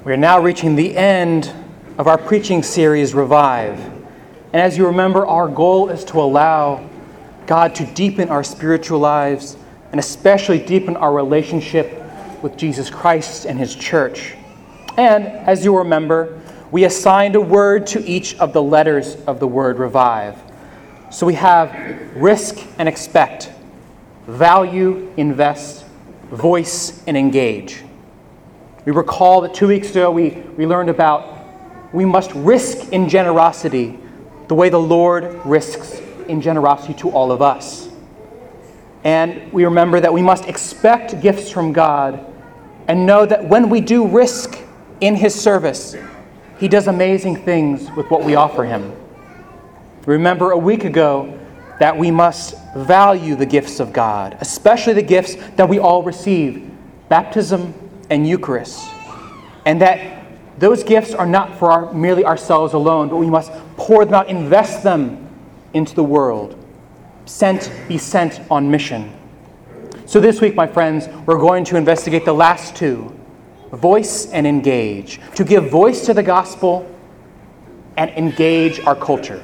We are now reaching the end of our preaching series, Revive. And as you remember, our goal is to allow God to deepen our spiritual lives and especially deepen our relationship with Jesus Christ and His church. And as you remember, we assigned a word to each of the letters of the word revive. So we have risk and expect, value, invest, voice, and engage. We recall that 2 weeks ago we learned about we must risk in generosity the way the Lord risks in generosity to all of us. And we remember that we must expect gifts from God and know that when we do risk in His service, He does amazing things with what we offer Him. Remember a week ago that we must value the gifts of God, especially the gifts that we all receive, baptism and Eucharist, and that those gifts are not for merely ourselves alone, but we must pour them out, invest them into the world, be sent on mission. So this week, my friends, we're going to investigate the last two, voice and engage, to give voice to the gospel and engage our culture.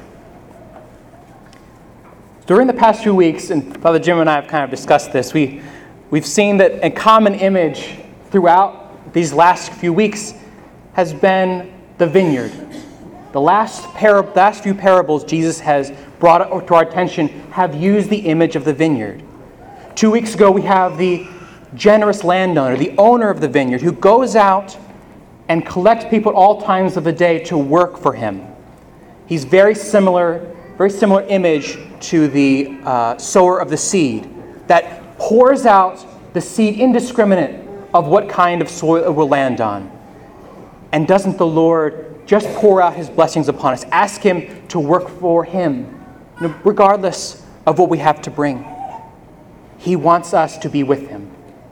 During the past few weeks, and Father Jim and I have kind of discussed this, we've seen that a common image throughout these last few weeks has been the vineyard. The last few parables Jesus has brought to our attention have used the image of the vineyard. 2 weeks ago, we have the generous landowner, the owner of the vineyard, who goes out and collects people at all times of the day to work for him. He's very similar image to the sower of the seed that pours out the seed indiscriminate of what kind of soil it will land on. And doesn't the Lord just pour out His blessings upon us? Ask Him to work for Him, regardless of what we have to bring. He wants us to be with Him.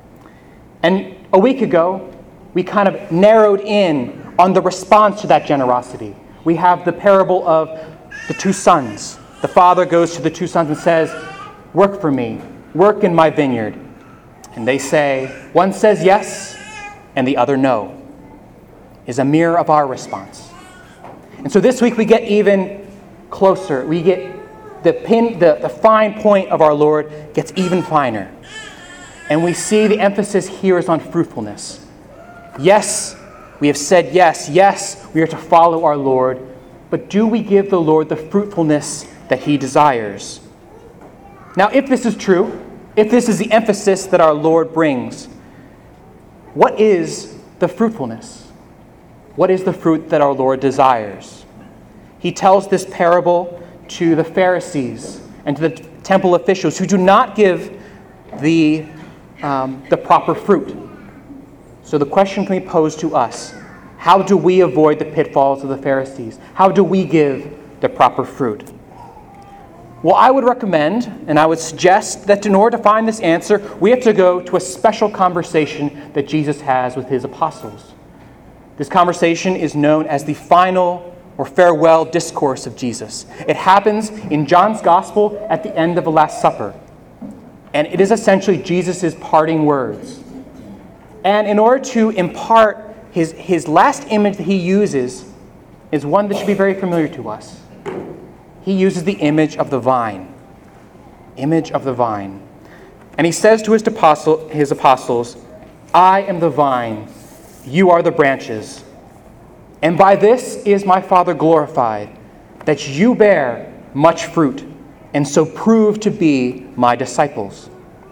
And a week ago, we kind of narrowed in on the response to that generosity. We have the parable of the two sons. The father goes to the two sons and says, "Work for me, work in my vineyard." And they say, one says yes, and the other no, is a mirror of our response. And so this week we get even closer. We get the fine point of our Lord gets even finer. And we see the emphasis here is on fruitfulness. Yes, we have said yes. Yes, we are to follow our Lord. But do we give the Lord the fruitfulness that He desires? Now, if this is true, if this is the emphasis that our Lord brings, what is the fruitfulness? What is the fruit that our Lord desires? He tells this parable to the Pharisees and to the temple officials who do not give the proper fruit. So the question can be posed to us: how do we avoid the pitfalls of the Pharisees? How do we give the proper fruit? Well, I would recommend, and I would suggest that in order to find this answer, we have to go to a special conversation that Jesus has with His apostles. This conversation is known as the final or farewell discourse of Jesus. It happens in John's Gospel at the end of the Last Supper. And it is essentially Jesus' parting words. And in order to impart his last image that He uses is one that should be very familiar to us. He uses the image of the vine. Image of the vine. And He says to His apostles, "I am the vine, you are the branches. And by this is my Father glorified, that you bear much fruit, and so prove to be my disciples."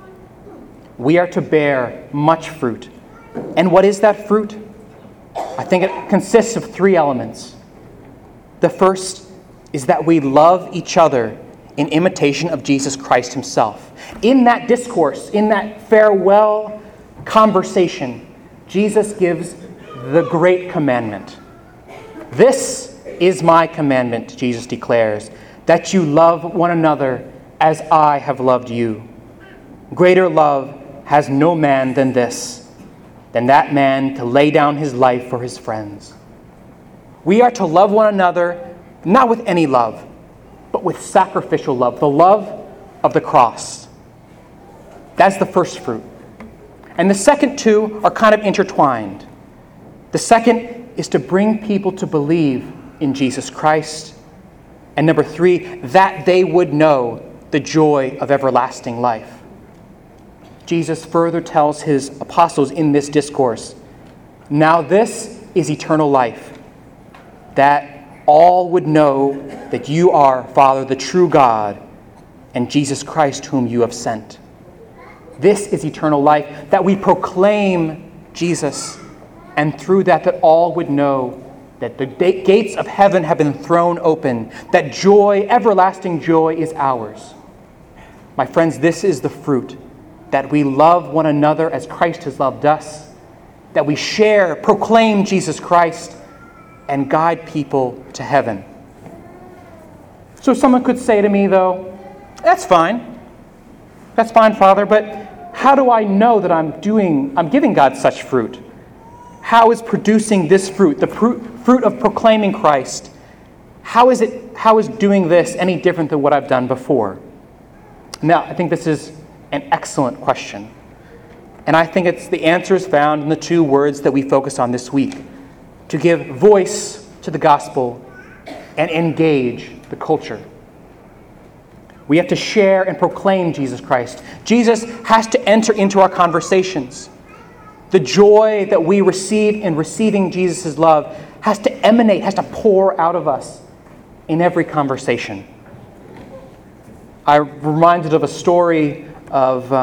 We are to bear much fruit. And what is that fruit? I think it consists of three elements. The first is that we love each other in imitation of Jesus Christ Himself. In that discourse, in that farewell conversation, Jesus gives the great commandment. "This is my commandment," Jesus declares, "that you love one another as I have loved you. Greater love has no man than this, than that man to lay down his life for his friends." We are to love one another not with any love, but with sacrificial love, the love of the cross. That's the first fruit. And the second two are kind of intertwined. The second is to bring people to believe in Jesus Christ. And number three, that they would know the joy of everlasting life. Jesus further tells his apostles in this discourse, "Now this is eternal life, that all would know that you are, Father, the true God, and Jesus Christ whom you have sent." This is eternal life, that we proclaim Jesus, and through that all would know that the gates of heaven have been thrown open, that joy, everlasting joy, is ours. My friends, this is the fruit, that we love one another as Christ has loved us, that we share, proclaim Jesus Christ, and guide people to heaven. So someone could say to me, though, that's fine, Father, but how do I know that I'm giving God such fruit? How is producing this fruit, the fruit of proclaiming Christ, how is doing this any different than what I've done before? Now, I think this is an excellent question. And I think the answer is found in the two words that we focus on this week: to give voice to the gospel and engage the culture. We have to share and proclaim Jesus Christ. Jesus has to enter into our conversations. The joy that we receive in receiving Jesus' love has to emanate, has to pour out of us in every conversation. I'm reminded of a story of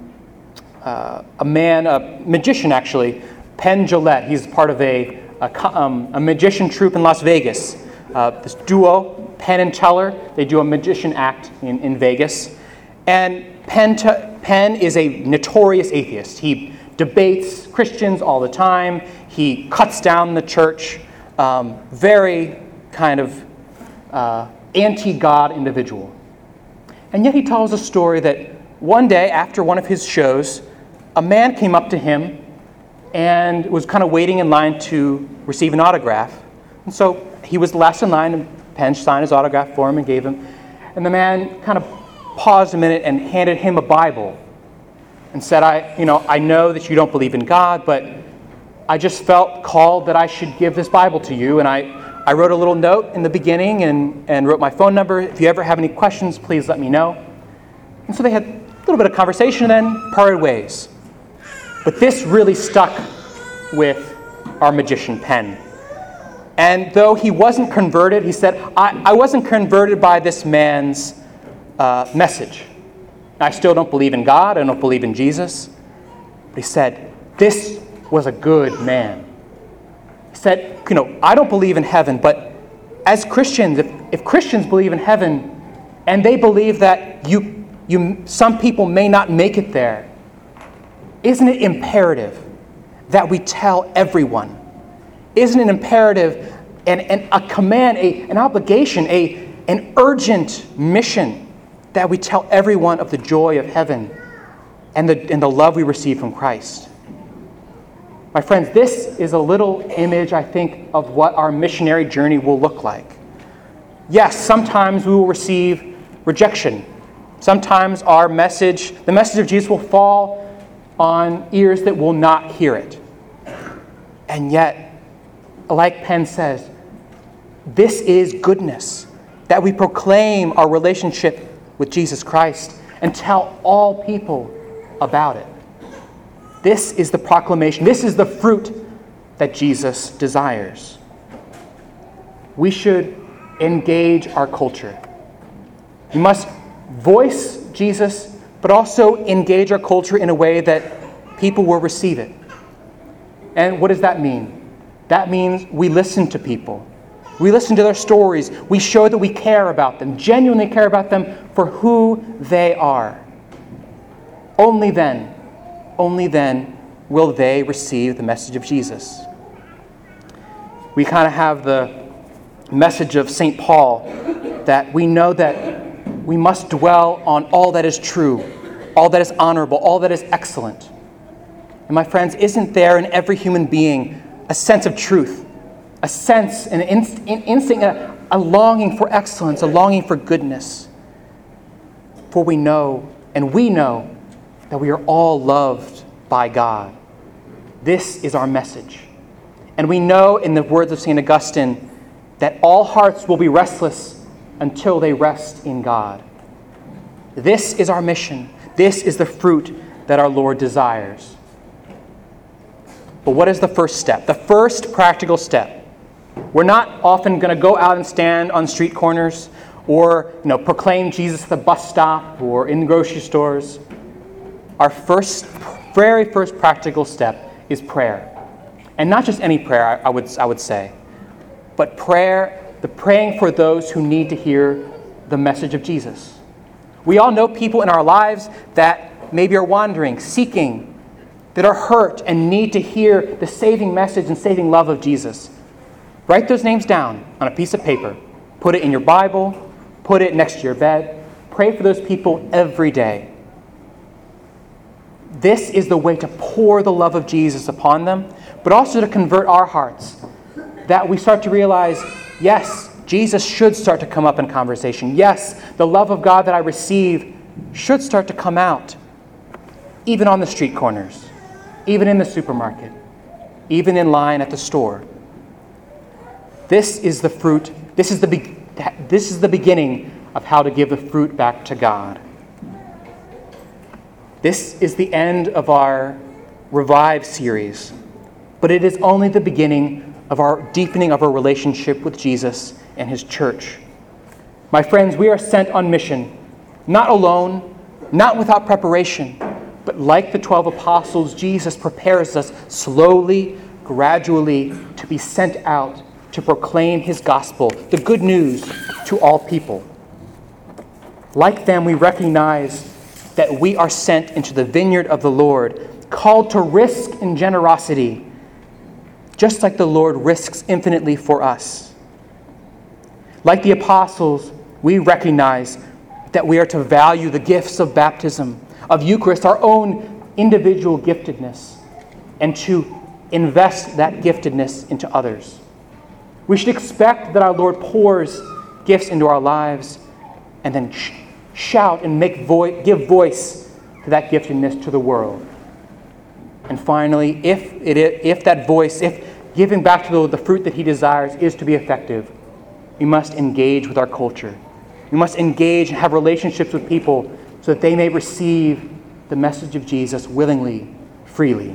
a magician actually, Penn Jillette. He's part of a magician troupe in Las Vegas. This duo, Penn and Teller, they do a magician act in Vegas. And Penn is a notorious atheist. He debates Christians all the time. He cuts down the church. Very kind of anti-God individual. And yet he tells a story that one day after one of his shows, a man came up to him and was kind of waiting in line to receive an autograph. And so he was the last in line, and Penn signed his autograph for him and gave him. And the man kind of paused a minute and handed him a Bible and said, I know that you don't believe in God, but I just felt called that I should give this Bible to you. And I wrote a little note in the beginning and wrote my phone number. If you ever have any questions, please let me know. And so they had a little bit of conversation and then parted ways. But this really stuck with our magician Penn. And though he wasn't converted, he said, I wasn't converted by this man's message. I still don't believe in God. I don't believe in Jesus. But he said, this was a good man. He said, I don't believe in heaven, but as Christians, if Christians believe in heaven and they believe that some people may not make it there, isn't it imperative that we tell everyone? Isn't it imperative and a command, an obligation, an urgent mission that we tell everyone of the joy of heaven and the love we receive from Christ? My friends, this is a little image, I think, of what our missionary journey will look like. Yes, sometimes we will receive rejection. Sometimes the message of Jesus will fall on ears that will not hear it. And yet, like Penn says, this is goodness, that we proclaim our relationship with Jesus Christ and tell all people about it. This is the proclamation. This is the fruit that Jesus desires. We should engage our culture. We must voice Jesus, but also engage our culture in a way that people will receive it. And what does that mean? That means we listen to people. We listen to their stories. We show that we care about them, genuinely care about them for who they are. Only then will they receive the message of Jesus. We kind of have the message of St. Paul that we know that we must dwell on all that is true, all that is honorable, all that is excellent. And my friends, isn't there in every human being a sense of truth, a sense, an instinct, a longing for excellence, a longing for goodness? For we know that we are all loved by God. This is our message. And we know in the words of St. Augustine that all hearts will be restless until they rest in God. This is our mission. This is the fruit that our Lord desires. But what is the first step? The first practical step. We're not often going to go out and stand on street corners or proclaim Jesus at the bus stop or in the grocery stores. Our very first practical step is prayer. And not just any prayer, I would say, but the praying for those who need to hear the message of Jesus. We all know people in our lives that maybe are wandering, seeking, that are hurt and need to hear the saving message and saving love of Jesus. Write those names down on a piece of paper. Put it in your Bible. Put it next to your bed. Pray for those people every day. This is the way to pour the love of Jesus upon them, but also to convert our hearts. That we start to realize, yes, Jesus should start to come up in conversation. Yes, the love of God that I receive should start to come out, even on the street corners, even in the supermarket, even in line at the store. This is the fruit. This is the beginning of how to give the fruit back to God. This is the end of our Revive series, but it is only the beginning of our deepening of our relationship with Jesus and his church. My friends, we are sent on mission, not alone, not without preparation, but like the 12 apostles, Jesus prepares us slowly, gradually to be sent out to proclaim his gospel, the good news, to all people. Like them, we recognize that we are sent into the vineyard of the Lord, called to risk in generosity, just like the Lord risks infinitely for us. Like the apostles, we recognize that we are to value the gifts of baptism, of Eucharist, our own individual giftedness, and to invest that giftedness into others. We should expect that our Lord pours gifts into our lives and then shout and give voice to that giftedness to the world. And finally, if that voice, if giving back to the fruit that he desires is to be effective, we must engage with our culture. We must engage and have relationships with people so that they may receive the message of Jesus willingly, freely.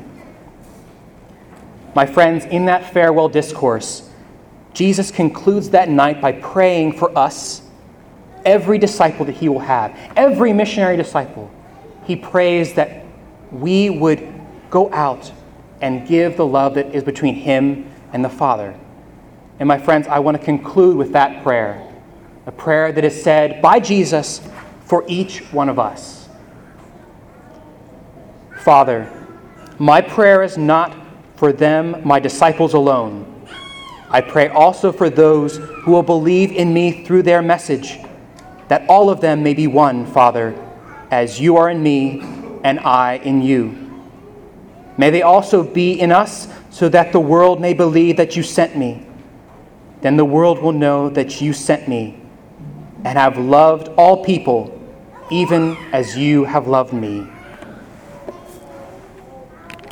My friends, in that farewell discourse, Jesus concludes that night by praying for us, every disciple that he will have, every missionary disciple. He prays that we would go out and give the love that is between him and the Father. And my friends, I want to conclude with that prayer, a prayer that is said by Jesus for each one of us. Father, my prayer is not for them, my disciples alone. I pray also for those who will believe in me through their message, that all of them may be one, Father, as you are in me and I in you. May they also be in us, so that the world may believe that you sent me. Then the world will know that you sent me and have loved all people, even as you have loved me.